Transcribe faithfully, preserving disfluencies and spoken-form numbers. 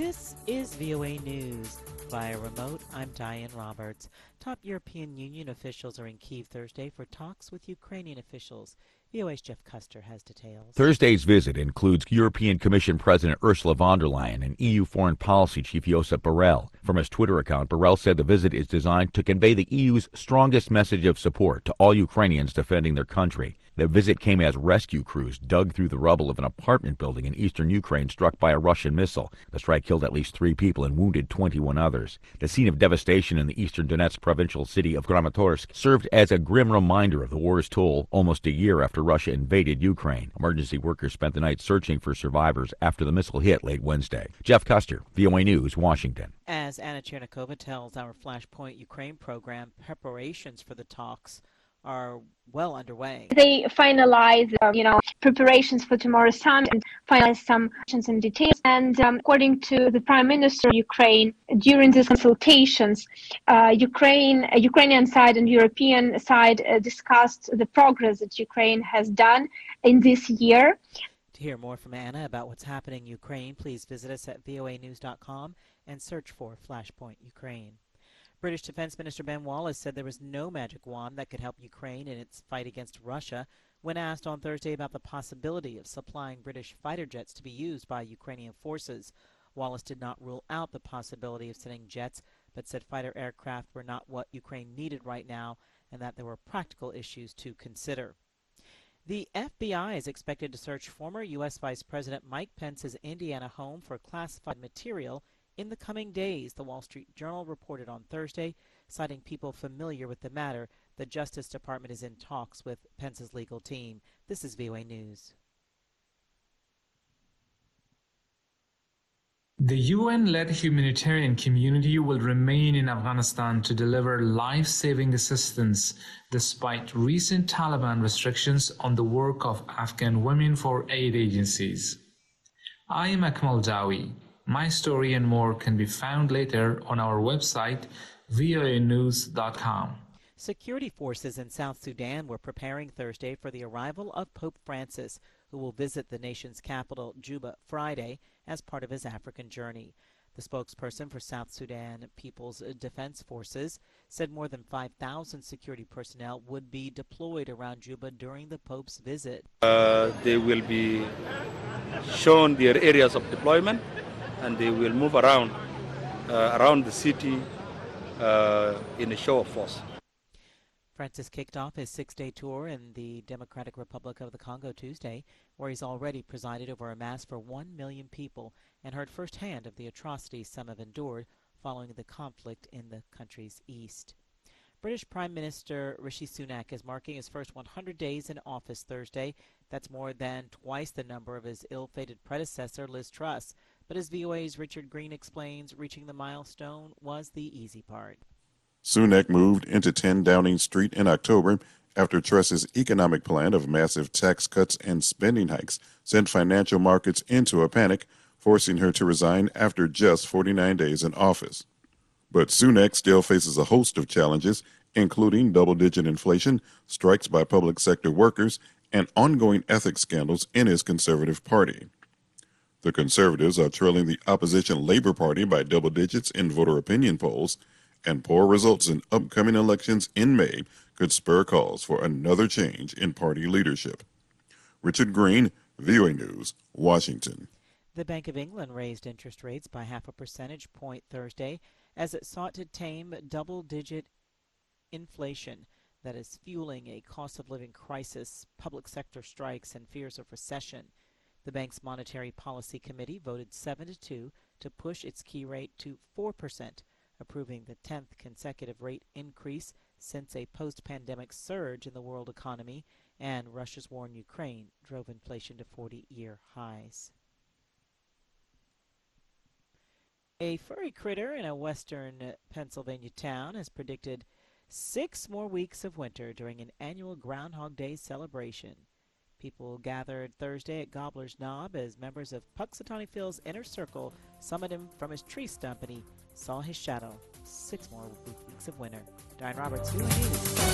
This is V O A News. Via remote, I'm Diane Roberts. Top European Union officials are in Kyiv Thursday for talks with Ukrainian officials. V O A's Jeff Custer has details. Thursday's visit includes European Commission President Ursula von der Leyen and E U Foreign Policy Chief Josep Borrell. From his Twitter account, Borrell said the visit is designed to convey the E U's strongest message of support to all Ukrainians defending their country. The visit came as rescue crews dug through the rubble of an apartment building in eastern Ukraine struck by a Russian missile. The strike killed at least three people and wounded twenty-one others. The scene of devastation in the eastern Donetsk provincial city of Kramatorsk served as a grim reminder of the war's toll almost a year after Russia invaded Ukraine. Emergency workers spent the night searching for survivors after the missile hit late Wednesday. Jeff Custer, V O A News, Washington. As Anna Chernikova tells our Flashpoint Ukraine program, preparations for the talks are well underway. They finalize, uh, you know, preparations for tomorrow's summit and finalize some actions and details. And um, according to the Prime Minister of Ukraine, during these consultations, uh, Ukraine, uh, Ukrainian side and European side uh, discussed the progress that Ukraine has done in this year. To hear more from Anna about what's happening in Ukraine, please visit us at V O A news dot com and search for Flashpoint Ukraine. British Defense Minister Ben Wallace said there was no magic wand that could help Ukraine in its fight against Russia. When asked on Thursday about the possibility of supplying British fighter jets to be used by Ukrainian forces, Wallace did not rule out the possibility of sending jets, but said fighter aircraft were not what Ukraine needed right now and that there were practical issues to consider. The F B I is expected to search former U S Vice President Mike Pence's Indiana home for classified material in the coming days, the Wall Street Journal reported on Thursday, citing people familiar with the matter. The Justice Department is in talks with Pence's legal team. This is V O A News. The U N-led humanitarian community will remain in Afghanistan to deliver life-saving assistance despite recent Taliban restrictions on the work of Afghan Women for Aid agencies. I am Akmal Dawi. My story and more can be found later on our website, V O A news dot com. Security forces in South Sudan were preparing Thursday for the arrival of Pope Francis, who will visit the nation's capital, Juba, Friday, as part of his African journey. The spokesperson for South Sudan People's Defense Forces said more than five thousand security personnel would be deployed around Juba during the Pope's visit. Uh, they will be shown their areas of deployment, and they will move around uh, around the city uh, in a show of force. Francis kicked off his six-day tour in the Democratic Republic of the Congo Tuesday, where he's already presided over a mass for one million people and heard firsthand of the atrocities some have endured following the conflict in the country's east. British Prime Minister Rishi Sunak is marking his first one hundred days in office Thursday. That's more than twice the number of his ill-fated predecessor, Liz Truss. But as V O A's Richard Green explains, reaching the milestone was the easy part. Sunak moved into ten Downing Street in October after Truss's economic plan of massive tax cuts and spending hikes sent financial markets into a panic, forcing her to resign after just forty-nine days in office. But Sunak still faces a host of challenges, including double-digit inflation, strikes by public sector workers, and ongoing ethics scandals in his Conservative Party. The Conservatives are trailing the opposition Labour Party by double digits in voter opinion polls, and poor results in upcoming elections in May could spur calls for another change in party leadership. Richard Green, V O A News, Washington. The Bank of England raised interest rates by half a percentage point Thursday as it sought to tame double-digit inflation that is fueling a cost-of-living crisis, public sector strikes, and fears of recession. The bank's Monetary Policy Committee voted seven to two to push its key rate to four percent, approving the tenth consecutive rate increase since a post-pandemic surge in the world economy and Russia's war in Ukraine drove inflation to forty-year highs. A furry critter in a western Pennsylvania town has predicted six more weeks of winter during an annual Groundhog Day celebration. People gathered Thursday at Gobbler's Knob as members of Puxatawny Phil's Inner Circle summoned him from his tree stump and he saw his shadow. Six more weeks of winter. Diane Roberts, V O A News.